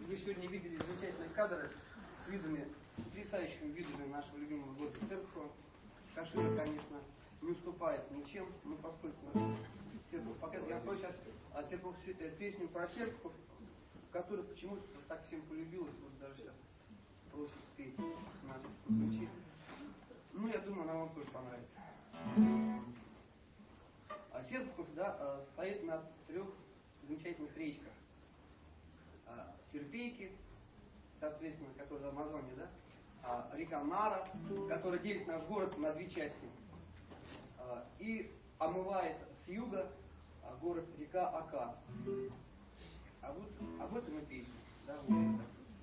Вы сегодня видели замечательные кадры с видами, потрясающими видами нашего любимого города Серпухова. Кашира, конечно, не уступает ничем, но поскольку Серпухов показывает, я спою сейчас песню про Серпухов, которая почему-то так всем полюбилась, вот даже сейчас просит спеть наших включить. Ну, я думаю, она вам тоже понравится. Серпухов, да, стоит на 3 замечательных речках. Серпейки, соответственно, которые в Амазоне, да, река Нара, которая делит наш город на 2 части, и омывает с юга город река Ака. А вот об этом и песня. Да, вот.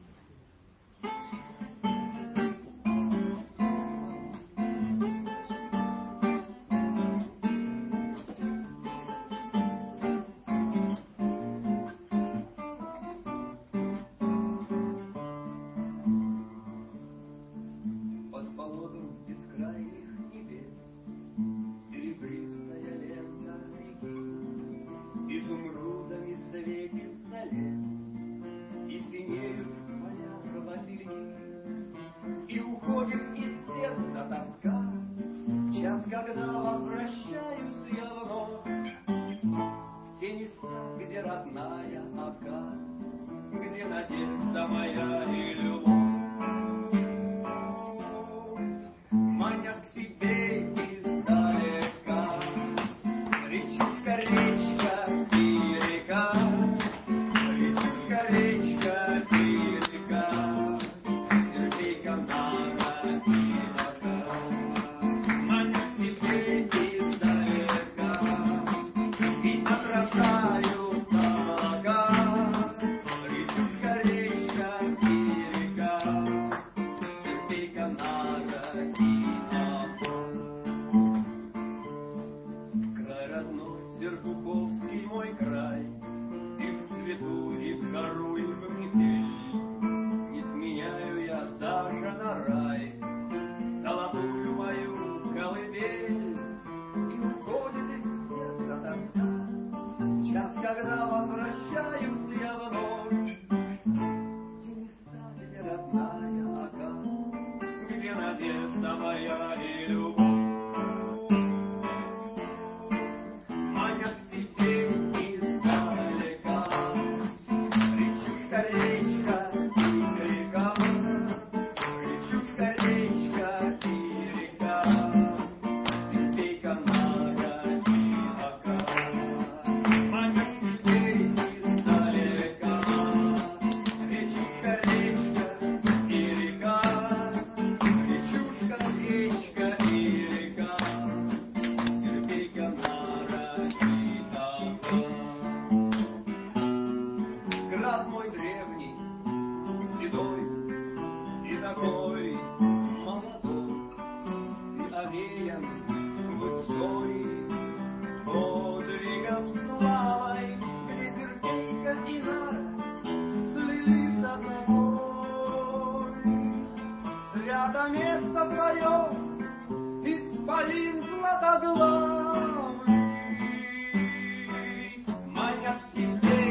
Когда возвращаюсь я вновь в те места, где родная Ака, где надежда моя и любовь, маня к себе издалека, речушка, речка и река, речушка, речка и река, Серпейка, Нара и Ака. Серпуховский мой край, и в цвету, и в жару, и в метель, не сменяю я даже на рай золотую мою колыбель. И уходит из сердца тоска, час, когда возвращаюсь я вновь в те места, где родная Ака, где надежда моя и любовь. Град мой древний, седой и такой молодой, ты овеян высокой подвигов славой, где Серпейка и Нара слились со собой. Свято место твое, исполин златоглавый, манят к себе.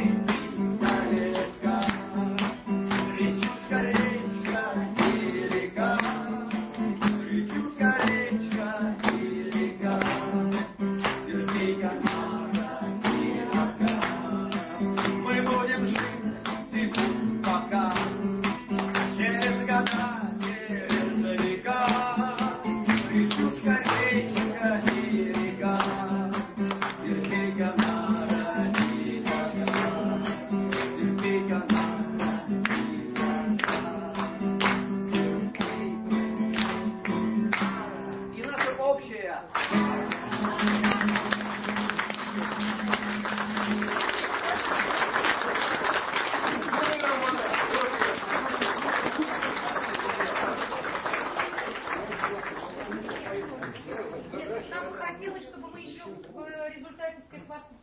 Нам бы хотелось, чтобы вы еще в результате всех вас